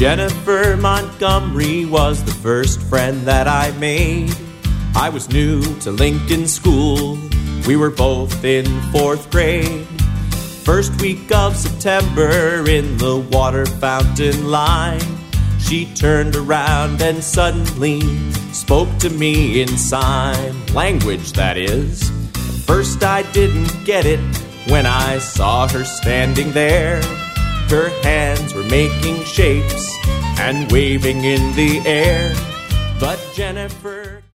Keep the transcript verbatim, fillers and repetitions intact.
Jennifer Montgomery was the first friend that I made. I was new to Lincoln School. We were both in fourth grade. First week of September in the water fountain line, she turned around and suddenly spoke to me in sign language, that is. At first I didn't get it when I saw her standing there. Her hands were making shapes and waving in the air. But Jennifer